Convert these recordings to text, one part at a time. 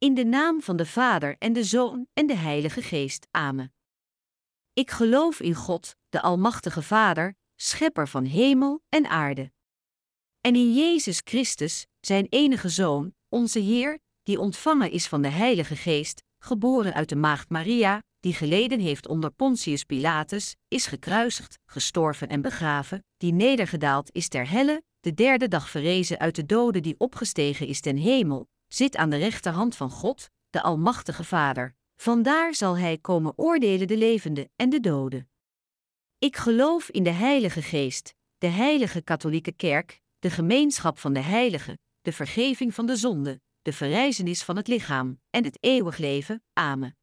In de naam van de Vader en de Zoon en de Heilige Geest. Amen. Ik geloof in God, de Almachtige Vader, schepper van hemel en aarde. En in Jezus Christus, zijn enige Zoon, onze Heer, die ontvangen is van de Heilige Geest, geboren uit de maagd Maria, die geleden heeft onder Pontius Pilatus, is gekruisigd, gestorven en begraven, die nedergedaald is ter helle, de derde dag verrezen uit de doden, die opgestegen is ten hemel, zit aan de rechterhand van God, de Almachtige Vader. Vandaar zal hij komen oordelen de levenden en de doden. Ik geloof in de Heilige Geest, de heilige katholieke kerk, de gemeenschap van de heiligen, de vergeving van de zonden, de verrijzenis van het lichaam en het eeuwig leven. Amen.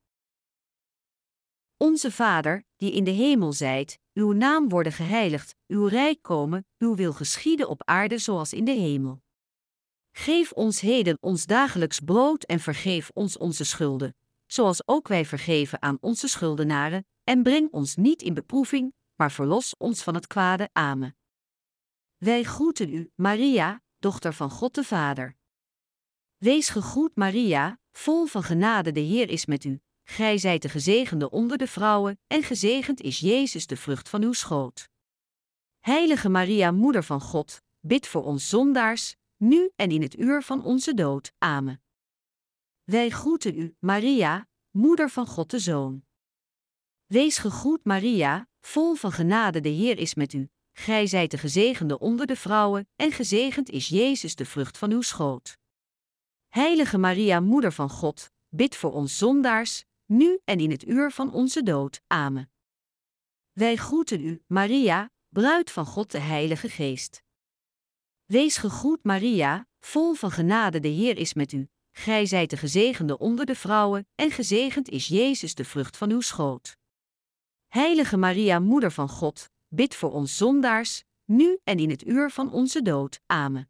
Onze Vader, die in de hemel zijt, uw naam worden geheiligd, uw rijk komen, uw wil geschieden op aarde zoals in de hemel. Geef ons heden ons dagelijks brood en vergeef ons onze schulden, zoals ook wij vergeven aan onze schuldenaren, en breng ons niet in beproeving, maar verlos ons van het kwade. Amen. Wij groeten u, Maria, dochter van God de Vader. Wees gegroet, Maria, vol van genade, de Heer is met u. Gij zijt de gezegende onder de vrouwen, en gezegend is Jezus, de vrucht van uw schoot. Heilige Maria, Moeder van God, bid voor ons zondaars, nu en in het uur van onze dood. Amen. Wij groeten u, Maria, Moeder van God de Zoon. Wees gegroet, Maria, vol van genade, de Heer is met u. Gij zijt de gezegende onder de vrouwen, en gezegend is Jezus, de vrucht van uw schoot. Heilige Maria, Moeder van God, bid voor ons zondaars, nu en in het uur van onze dood. Amen. Wij groeten u, Maria, bruid van God de Heilige Geest. Wees gegroet, Maria, vol van genade, de Heer is met u. Gij zijt de gezegende onder de vrouwen, en gezegend is Jezus, de vrucht van uw schoot. Heilige Maria, Moeder van God, bid voor ons zondaars, nu en in het uur van onze dood. Amen.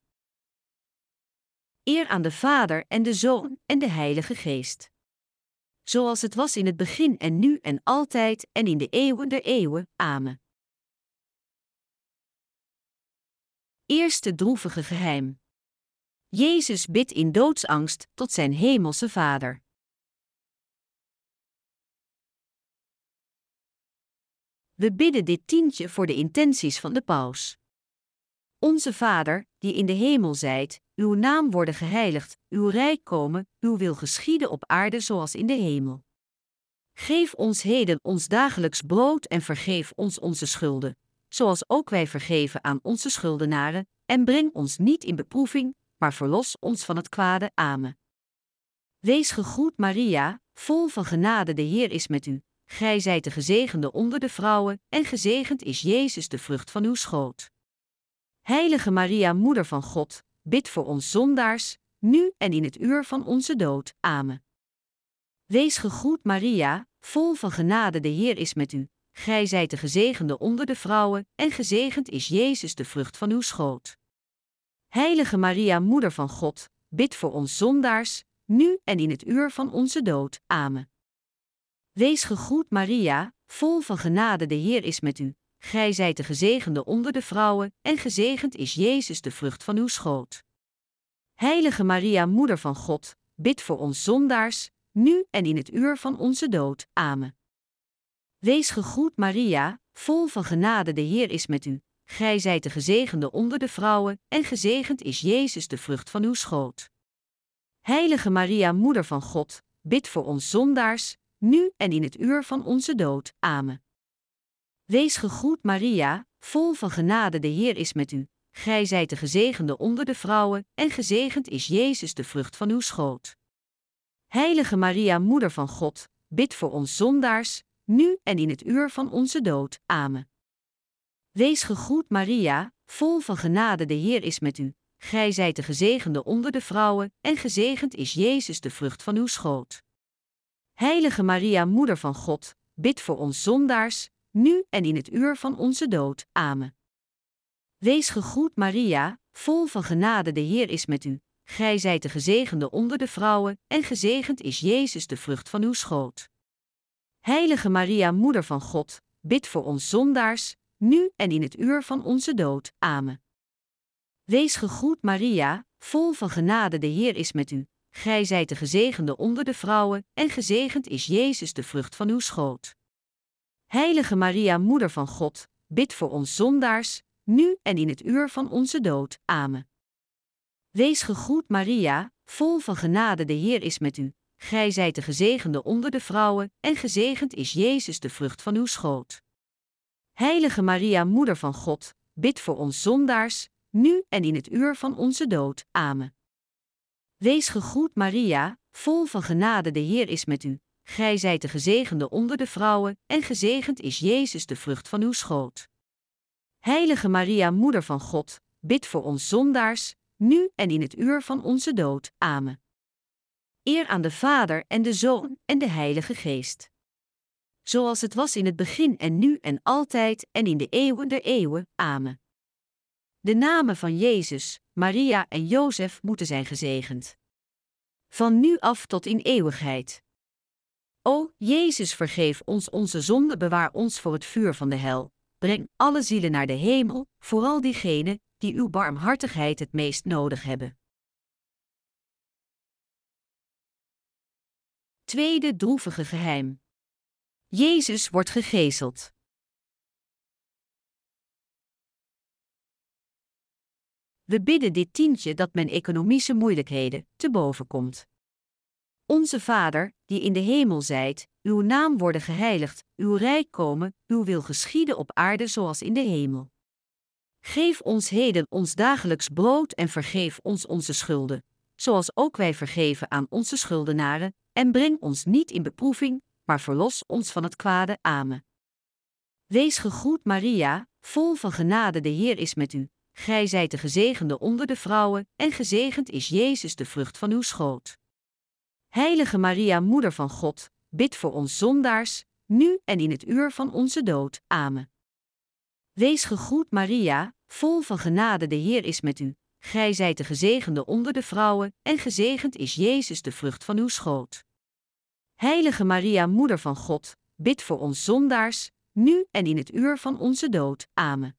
Eer aan de Vader en de Zoon en de Heilige Geest. Zoals het was in het begin en nu en altijd en in de eeuwen der eeuwen. Amen. Eerste droevige geheim. Jezus bidt in doodsangst tot zijn hemelse Vader. We bidden dit tientje voor de intenties van de paus. Onze Vader, die in de hemel zijt, uw naam worden geheiligd, uw rijk komen, uw wil geschieden op aarde zoals in de hemel. Geef ons heden ons dagelijks brood en vergeef ons onze schulden, zoals ook wij vergeven aan onze schuldenaren, en breng ons niet in beproeving, maar verlos ons van het kwade. Amen. Wees gegroet, Maria, vol van genade, de Heer is met u. Gij zijt de gezegende onder de vrouwen, en gezegend is Jezus, de vrucht van uw schoot. Heilige Maria, Moeder van God, bid voor ons zondaars, nu en in het uur van onze dood. Amen. Wees gegroet, Maria, vol van genade, de Heer is met u. Gij zijt de gezegende onder de vrouwen, en gezegend is Jezus, de vrucht van uw schoot. Heilige Maria, Moeder van God, bid voor ons zondaars, nu en in het uur van onze dood. Amen. Wees gegroet, Maria, vol van genade, de Heer is met u. Gij zijt de gezegende onder de vrouwen, en gezegend is Jezus, de vrucht van uw schoot. Heilige Maria, Moeder van God, bid voor ons zondaars, nu en in het uur van onze dood. Amen. Wees gegroet, Maria, vol van genade, de Heer is met u. Gij zijt de gezegende onder de vrouwen, en gezegend is Jezus, de vrucht van uw schoot. Heilige Maria, Moeder van God, bid voor ons zondaars, nu en in het uur van onze dood. Amen. Wees gegroet, Maria, vol van genade, de Heer is met u. Gij zijt de gezegende onder de vrouwen, en gezegend is Jezus, de vrucht van uw schoot. Heilige Maria, Moeder van God, bid voor ons zondaars, nu en in het uur van onze dood. Amen. Wees gegroet, Maria, vol van genade, de Heer is met u. Gij zijt de gezegende onder de vrouwen, en gezegend is Jezus, de vrucht van uw schoot. Heilige Maria, Moeder van God, bid voor ons zondaars, nu en in het uur van onze dood. Amen. Wees gegroet, Maria, vol van genade, de Heer is met u. Gij zijt de gezegende onder de vrouwen, en gezegend is Jezus, de vrucht van uw schoot. Heilige Maria, Moeder van God, bid voor ons zondaars, nu en in het uur van onze dood. Amen. Wees gegroet, Maria, vol van genade, de Heer is met u. gij zijt de gezegende onder de vrouwen, en gezegend is Jezus de vrucht van uw schoot. Heilige Maria, Moeder van God, bid voor ons zondaars, nu en in het uur van onze dood. Amen. Wees gegroet Maria, vol van genade, de Heer is met u. Gij zijt de gezegende onder de vrouwen, en gezegend is Jezus de vrucht van uw schoot. Heilige Maria, Moeder van God, bid voor ons zondaars, nu en in het uur van onze dood. Amen. Wees gegroet Maria, vol van genade, de Heer is met u. Gij zijt de gezegende onder de vrouwen, en gezegend is Jezus de vrucht van uw schoot. Heilige Maria, Moeder van God, bid voor ons zondaars, nu en in het uur van onze dood. Amen. Eer aan de Vader en de Zoon en de Heilige Geest. Zoals het was in het begin en nu en altijd en in de eeuwen der eeuwen. Amen. De namen van Jezus, Maria en Jozef moeten zijn gezegend. Van nu af tot in eeuwigheid. O, Jezus, vergeef ons onze zonden, bewaar ons voor het vuur van de hel. Breng alle zielen naar de hemel, vooral diegenen die uw barmhartigheid het meest nodig hebben. Tweede droevige geheim. Jezus wordt gegezeld. We bidden dit tientje dat men economische moeilijkheden te boven komt. Onze Vader, die in de hemel zijt, uw naam worden geheiligd, uw rijk komen, uw wil geschieden op aarde zoals in de hemel. Geef ons heden ons dagelijks brood en vergeef ons onze schulden, zoals ook wij vergeven aan onze schuldenaren, en breng ons niet in beproeving, maar verlos ons van het kwade. Amen. Wees gegroet Maria, vol van genade, de Heer is met u. Gij zijt de gezegende onder de vrouwen, en gezegend is Jezus de vrucht van uw schoot. Heilige Maria, Moeder van God, bid voor ons zondaars, nu en in het uur van onze dood. Amen. Wees gegroet Maria, vol van genade, de Heer is met u. Gij zijt de gezegende onder de vrouwen, en gezegend is Jezus de vrucht van uw schoot. Heilige Maria, Moeder van God, bid voor ons zondaars, nu en in het uur van onze dood. Amen.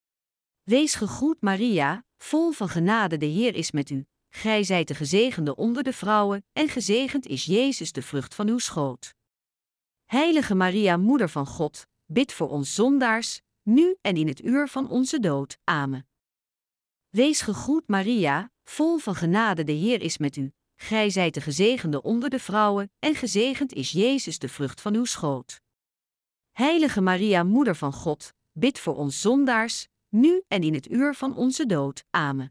Wees gegroet Maria, vol van genade, de Heer is met u. Gij zijt de gezegende onder de vrouwen, en gezegend is Jezus de vrucht van uw schoot. Heilige Maria, Moeder van God, bid voor ons zondaars, nu en in het uur van onze dood. Amen. Wees gegroet Maria, vol van genade, de Heer is met u. Gij zijt de gezegende onder de vrouwen, en gezegend is Jezus de vrucht van uw schoot. Heilige Maria, Moeder van God, bid voor ons zondaars, nu en in het uur van onze dood. Amen.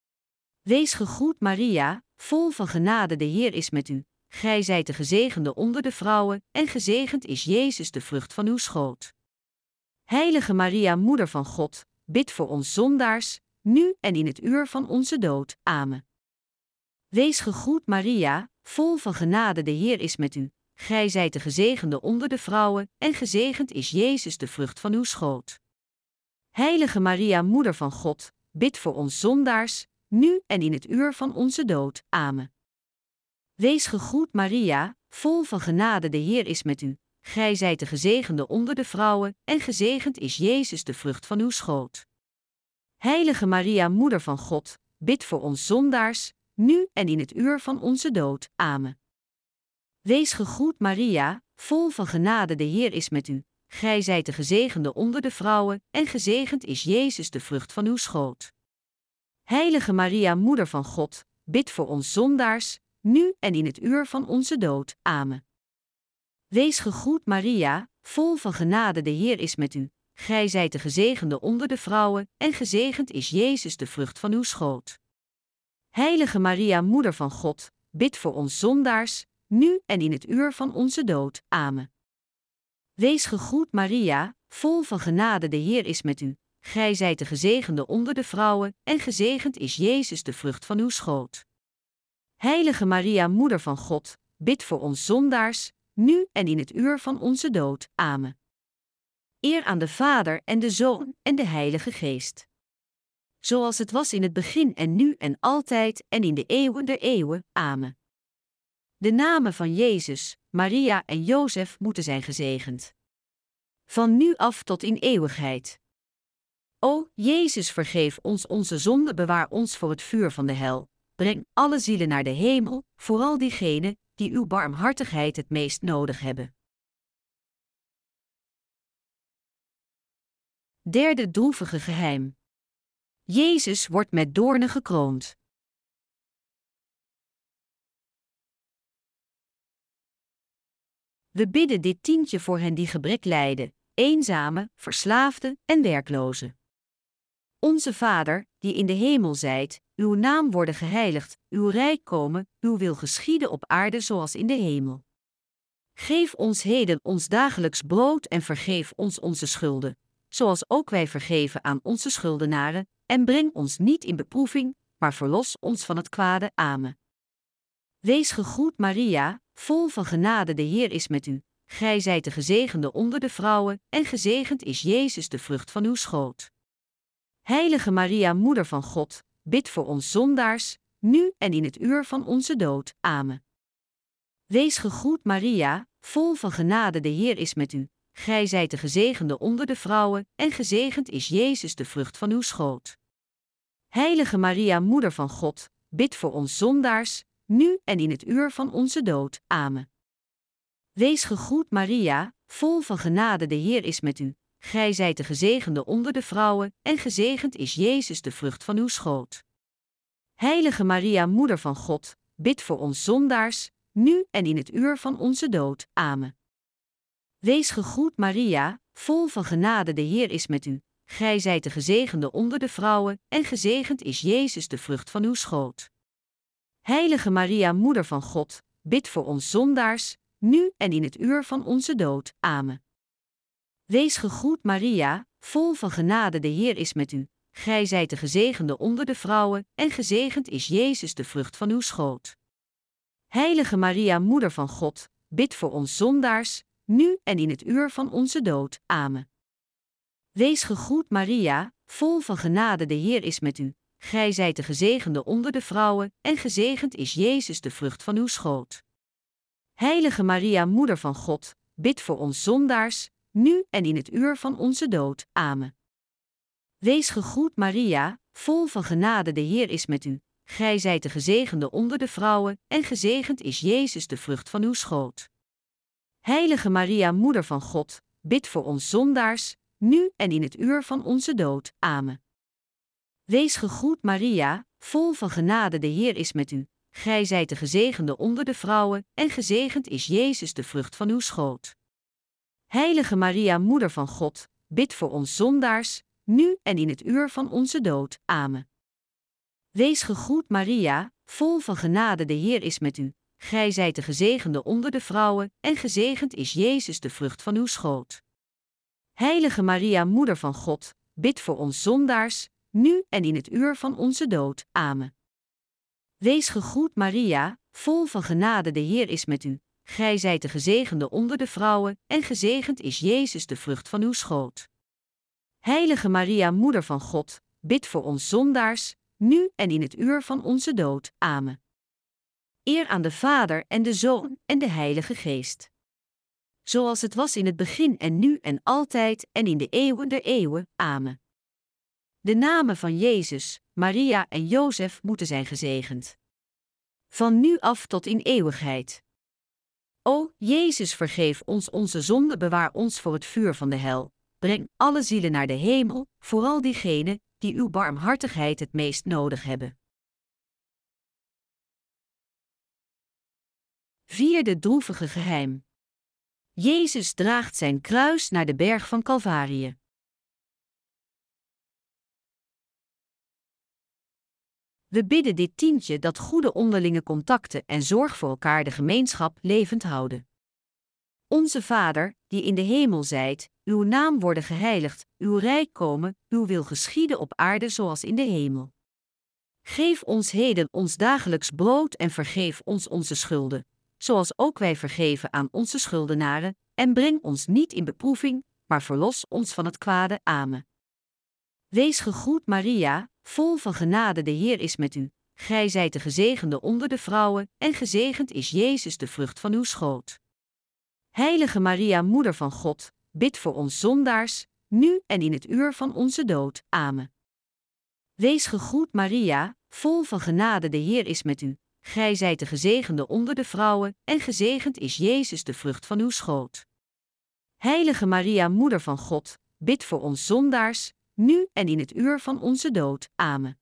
Wees gegroet Maria, vol van genade, de Heer is met u. Gij zijt de gezegende onder de vrouwen, en gezegend is Jezus de vrucht van uw schoot. Heilige Maria, Moeder van God, bid voor ons zondaars, nu en in het uur van onze dood. Amen. Wees gegroet Maria, vol van genade, de Heer is met u. Gij zijt de gezegende onder de vrouwen, en gezegend is Jezus de vrucht van uw schoot. Heilige Maria, Moeder van God, bid voor ons zondaars, nu en in het uur van onze dood. Amen. Wees gegroet Maria, vol van genade, de Heer is met u. Gij zijt de gezegende onder de vrouwen, en gezegend is Jezus de vrucht van uw schoot. Heilige Maria, Moeder van God, bid voor ons zondaars, nu en in het uur van onze dood. Amen. Wees gegroet Maria, vol van genade, de Heer is met u. Gij zijt de gezegende onder de vrouwen, en gezegend is Jezus de vrucht van uw schoot. Heilige Maria, Moeder van God, bid voor ons zondaars, nu en in het uur van onze dood. Amen. Wees gegroet Maria, vol van genade, de Heer is met u. Gij zijt de gezegende onder de vrouwen, en gezegend is Jezus de vrucht van uw schoot. Heilige Maria, Moeder van God, bid voor ons zondaars, nu en in het uur van onze dood. Amen. Wees gegroet Maria, vol van genade, de Heer is met u. Gij zijt de gezegende onder de vrouwen, en gezegend is Jezus de vrucht van uw schoot. Heilige Maria, Moeder van God, bid voor ons zondaars, nu en in het uur van onze dood. Amen. Eer aan de Vader en de Zoon en de Heilige Geest. Zoals het was in het begin en nu en altijd en in de eeuwen der eeuwen. Amen. De namen van Jezus, Maria en Jozef moeten zijn gezegend. Van nu af tot in eeuwigheid. O, Jezus, vergeef ons onze zonden, bewaar ons voor het vuur van de hel. breng alle zielen naar de hemel, vooral diegenen die uw barmhartigheid het meest nodig hebben. Derde droevige geheim. Jezus wordt met doornen gekroond. We bidden dit tientje voor hen die gebrek lijden, eenzame, verslaafde en werkloze. Onze Vader, die in de hemel zijt, uw naam worden geheiligd, uw rijk komen, uw wil geschieden op aarde zoals in de hemel. Geef ons heden ons dagelijks brood en vergeef ons onze schulden, zoals ook wij vergeven aan onze schuldenaren, en breng ons niet in beproeving, maar verlos ons van het kwade. Amen. Wees gegroet Maria, vol van genade, de Heer is met u. Gij zijt de gezegende onder de vrouwen, en gezegend is Jezus, de vrucht van uw schoot. Heilige Maria, Moeder van God, bid voor ons zondaars, nu en in het uur van onze dood. Amen. Wees gegroet Maria, vol van genade, de Heer is met u. Gij zijt de gezegende onder de vrouwen, en gezegend is Jezus, de vrucht van uw schoot. Heilige Maria, Moeder van God, bid voor ons zondaars, nu en in het uur van onze dood. Amen. Wees gegroet Maria, vol van genade, de Heer is met u. Gij zijt de gezegende onder de vrouwen, en gezegend is Jezus, de vrucht van uw schoot. Heilige Maria, Moeder van God, bid voor ons zondaars, nu en in het uur van onze dood. Amen. Wees gegroet Maria, vol van genade, de Heer is met u. Gij zijt de gezegende onder de vrouwen, en gezegend is Jezus, de vrucht van uw schoot. Heilige Maria, Moeder van God, bid voor ons zondaars, nu en in het uur van onze dood. Amen. Wees gegroet Maria, vol van genade, de Heer is met u. Gij zijt de gezegende onder de vrouwen, en gezegend is Jezus, de vrucht van uw schoot. Heilige Maria, Moeder van God, bid voor ons zondaars, nu en in het uur van onze dood. Amen. Wees gegroet Maria, vol van genade, de Heer is met u. Gij zijt de gezegende onder de vrouwen, en gezegend is Jezus, de vrucht van uw schoot. Heilige Maria, Moeder van God, bid voor ons zondaars, nu en in het uur van onze dood. Amen. Wees gegroet Maria, vol van genade, de Heer is met u. Gij zijt de gezegende onder de vrouwen, en gezegend is Jezus, de vrucht van uw schoot. Heilige Maria, Moeder van God, bid voor ons zondaars, nu en in het uur van onze dood. Amen. Wees gegroet Maria, vol van genade, de Heer is met u. Gij zijt de gezegende onder de vrouwen, en gezegend is Jezus, de vrucht van uw schoot. Heilige Maria, Moeder van God, bid voor ons zondaars, nu en in het uur van onze dood. Amen. Wees gegroet Maria, vol van genade, de Heer is met u. Gij zijt de gezegende onder de vrouwen, en gezegend is Jezus, de vrucht van uw schoot. Heilige Maria, Moeder van God, bid voor ons zondaars, nu en in het uur van onze dood. Amen. Wees gegroet Maria, vol van genade, de Heer is met u. Gij zijt de gezegende onder de vrouwen, en gezegend is Jezus, de vrucht van uw schoot. Heilige Maria, Moeder van God, bid voor ons zondaars, nu en in het uur van onze dood. Amen. Eer aan de Vader en de Zoon en de Heilige Geest. Zoals het was in het begin en nu en altijd en in de eeuwen der eeuwen. Amen. De namen van Jezus, Maria en Jozef moeten zijn gezegend. Van nu af tot in eeuwigheid. O, Jezus, vergeef ons onze zonden, bewaar ons voor het vuur van de hel. Breng alle zielen naar de hemel, vooral diegenen die uw barmhartigheid het meest nodig hebben. Vierde droevige geheim. Jezus draagt zijn kruis naar de berg van Calvarië. We bidden dit tientje dat goede onderlinge contacten en zorg voor elkaar de gemeenschap levend houden. Onze Vader, die in de hemel zijt, uw naam worden geheiligd, uw rijk komen, uw wil geschieden op aarde zoals in de hemel. Geef ons heden ons dagelijks brood en vergeef ons onze schulden, zoals ook wij vergeven aan onze schuldenaren, en breng ons niet in beproeving, maar verlos ons van het kwade. Amen. Wees gegroet Maria, vol van genade, de Heer is met u. Gij zijt de gezegende onder de vrouwen, en gezegend is Jezus, de vrucht van uw schoot. Heilige Maria, Moeder van God, bid voor ons zondaars, nu en in het uur van onze dood. Amen. Wees gegroet Maria, vol van genade, de Heer is met u. Gij zijt de gezegende onder de vrouwen, en gezegend is Jezus, de vrucht van uw schoot. Heilige Maria, Moeder van God, bid voor ons zondaars, nu en in het uur van onze dood. Amen.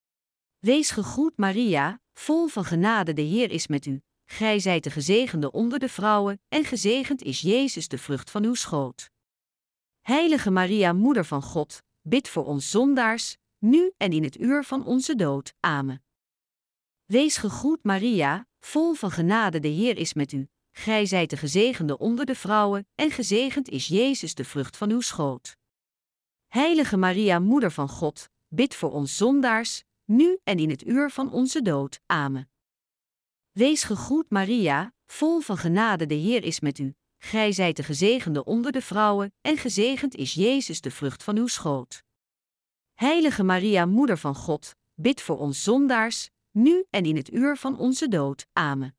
Wees gegroet, Maria, vol van genade, de Heer is met u. Gij zijt de gezegende onder de vrouwen, en gezegend is Jezus, de vrucht van uw schoot. Heilige Maria, Moeder van God, bid voor ons zondaars, nu en in het uur van onze dood. Amen. Wees gegroet, Maria, vol van genade, de Heer is met u. Gij zijt de gezegende onder de vrouwen, en gezegend is Jezus, de vrucht van uw schoot. Heilige Maria, Moeder van God, bid voor ons zondaars, nu en in het uur van onze dood. Amen. Wees gegroet, Maria, vol van genade, de Heer is met u. Gij zijt de gezegende onder de vrouwen, en gezegend is Jezus, de vrucht van uw schoot. Heilige Maria, Moeder van God, bid voor ons zondaars, nu en in het uur van onze dood. Amen.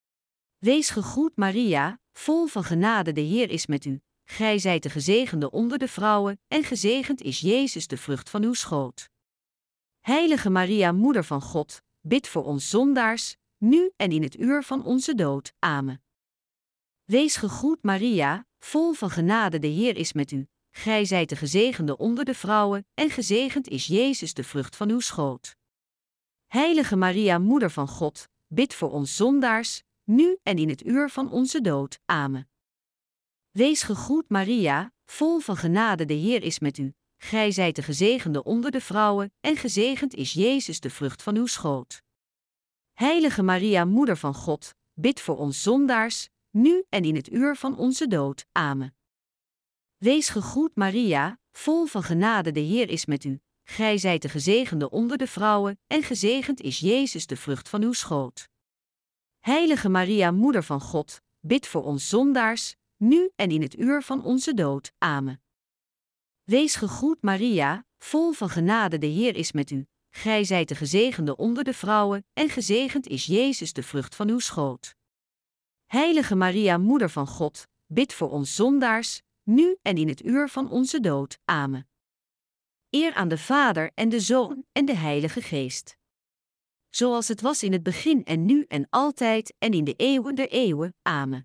Wees gegroet, Maria, vol van genade, de Heer is met u. Gij zijt de gezegende onder de vrouwen, en gezegend is Jezus, de vrucht van uw schoot. Heilige Maria, Moeder van God, bid voor ons zondaars, nu en in het uur van onze dood. Amen. Wees gegroet, Maria, vol van genade, de Heer is met u. Gij zijt de gezegende onder de vrouwen, en gezegend is Jezus, de vrucht van uw schoot. Heilige Maria, Moeder van God, bid voor ons zondaars, nu en in het uur van onze dood. Amen. Wees gegroet, Maria, vol van genade, de Heer is met u. Gij zijt de gezegende onder de vrouwen, en gezegend is Jezus, de vrucht van uw schoot. Heilige Maria, Moeder van God, bid voor ons zondaars, nu en in het uur van onze dood. Amen. Wees gegroet, Maria, vol van genade, de Heer is met u. Gij zijt de gezegende onder de vrouwen, en gezegend is Jezus, de vrucht van uw schoot. Heilige Maria, Moeder van God, bid voor ons zondaars, nu en in het uur van onze dood. Amen. Wees gegroet, Maria, vol van genade, de Heer is met u. Gij zijt de gezegende onder de vrouwen, en gezegend is Jezus, de vrucht van uw schoot. Heilige Maria, Moeder van God, bid voor ons zondaars, nu en in het uur van onze dood. Amen. Eer aan de Vader en de Zoon en de Heilige Geest. Zoals het was in het begin en nu en altijd en in de eeuwen der eeuwen. Amen.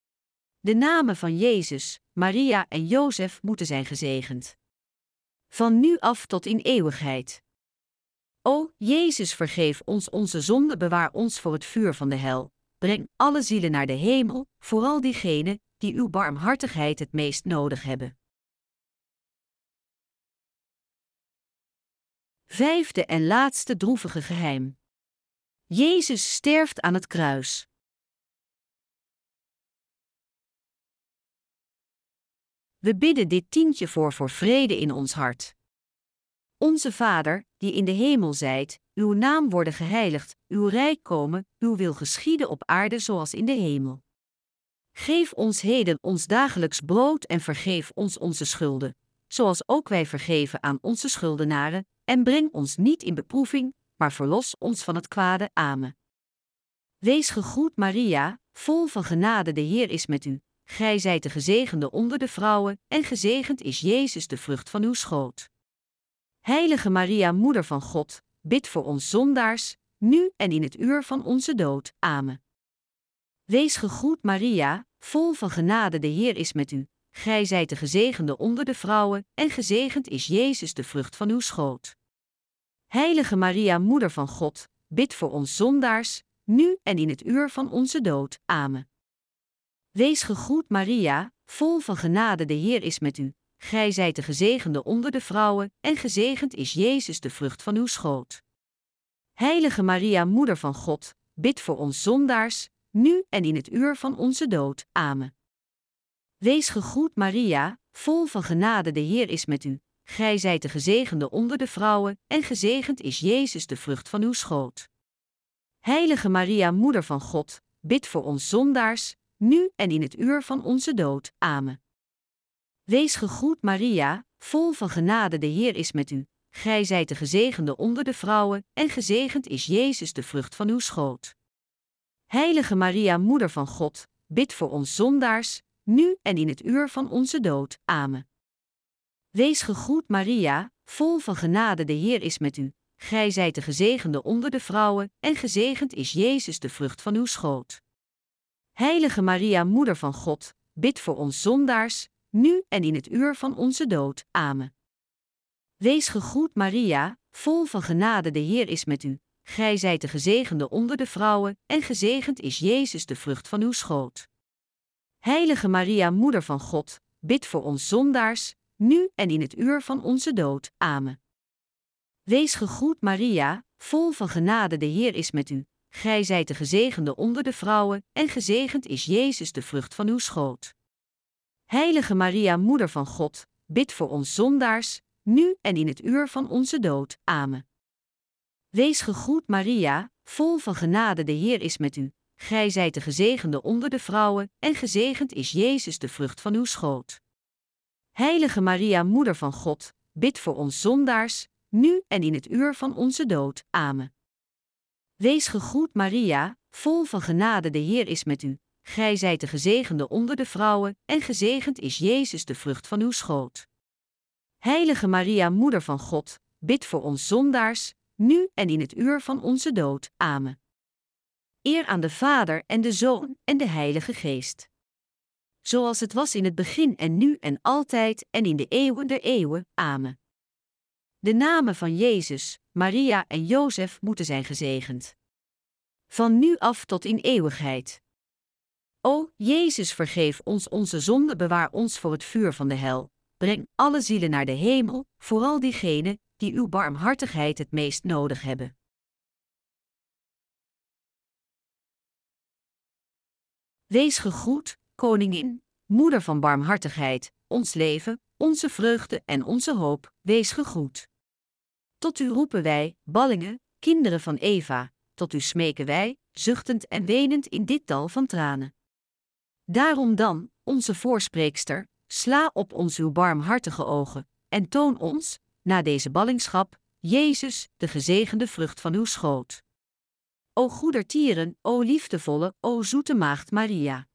De namen van Jezus, Maria en Jozef moeten zijn gezegend. Van nu af tot in eeuwigheid. O, Jezus, vergeef ons onze zonde, bewaar ons voor het vuur van de hel. Breng alle zielen naar de hemel, vooral diegenen die uw barmhartigheid het meest nodig hebben. Vijfde en laatste droevige geheim. Jezus sterft aan het kruis. We bidden dit tientje voor vrede in ons hart. Onze Vader, die in de hemel zijt, uw naam worden geheiligd, uw rijk komen, uw wil geschieden op aarde zoals in de hemel. Geef ons heden ons dagelijks brood en vergeef ons onze schulden, zoals ook wij vergeven aan onze schuldenaren, en breng ons niet in beproeving, maar verlos ons van het kwade. Amen. Wees gegroet, Maria, vol van genade, de Heer is met u. Gij zijt de gezegende onder de vrouwen, en gezegend is Jezus, de vrucht van uw schoot. Heilige Maria, Moeder van God, bid voor ons zondaars, nu en in het uur van onze dood. Amen. Wees gegroet, Maria, vol van genade, de Heer is met u. Gij zijt de gezegende onder de vrouwen, en gezegend is Jezus, de vrucht van uw schoot. Heilige Maria, Moeder van God, bid voor ons zondaars, nu en in het uur van onze dood. Amen. Wees gegroet, Maria, vol van genade, de Heer is met u. Gij zijt de gezegende onder de vrouwen, en gezegend is Jezus, de vrucht van uw schoot. Heilige Maria, Moeder van God, bid voor ons zondaars, nu en in het uur van onze dood. Amen. Wees gegroet, Maria, vol van genade, de Heer is met u. Gij zijt de gezegende onder de vrouwen, en gezegend is Jezus, de vrucht van uw schoot. Heilige Maria, Moeder van God, bid voor ons zondaars, nu en in het uur van onze dood. Amen. Wees gegroet, Maria, vol van genade, de Heer is met u. Gij zijt de gezegende onder de vrouwen, en gezegend is Jezus, de vrucht van uw schoot. Heilige Maria, Moeder van God, bid voor ons zondaars, nu en in het uur van onze dood. Amen. Wees gegroet, Maria, vol van genade, de Heer is met u. gij zijt de gezegende onder de vrouwen, en gezegend is Jezus de vrucht van uw schoot. Heilige Maria, Moeder van God, bid voor ons zondaars, nu en in het uur van onze dood. Amen. Wees gegroet Maria, vol van genade, de Heer is met u. Gij zijt de gezegende onder de vrouwen, en gezegend is Jezus de vrucht van uw schoot. Heilige Maria, Moeder van God, bid voor ons zondaars, nu en in het uur van onze dood. Amen. Wees gegroet Maria, vol van genade, de Heer is met u. Gij zijt de gezegende onder de vrouwen, en gezegend is Jezus de vrucht van uw schoot. Heilige Maria, Moeder van God, bid voor ons zondaars, nu en in het uur van onze dood. Amen. Wees gegroet Maria, vol van genade, de Heer is met u. Gij zijt de gezegende onder de vrouwen, en gezegend is Jezus de vrucht van uw schoot. Heilige Maria, Moeder van God, bid voor ons zondaars, nu en in het uur van onze dood. Amen. Wees gegroet Maria, vol van genade, de Heer is met u. Gij zijt de gezegende onder de vrouwen, en gezegend is Jezus de vrucht van uw schoot. Heilige Maria, Moeder van God, bid voor ons zondaars, nu en in het uur van onze dood. Amen. Eer aan de Vader en de Zoon en de Heilige Geest. Zoals het was in het begin en nu en altijd en in de eeuwen der eeuwen. Amen. De namen van Jezus, Maria en Jozef moeten zijn gezegend. Van nu af tot in eeuwigheid. O, Jezus, vergeef ons onze zonde, bewaar ons voor het vuur van de hel. Breng alle zielen naar de hemel, vooral diegenen die uw barmhartigheid het meest nodig hebben. Wees gegroet, Koningin, Moeder van barmhartigheid, ons leven, onze vreugde en onze hoop, wees gegroet. Tot u roepen wij, ballingen, kinderen van Eva, tot u smeken wij, zuchtend en wenend in dit dal van tranen. Daarom dan, onze voorspreekster, sla op ons uw barmhartige ogen, en toon ons, na deze ballingschap, Jezus, de gezegende vrucht van uw schoot. O goedertieren, o liefdevolle, o zoete maagd Maria.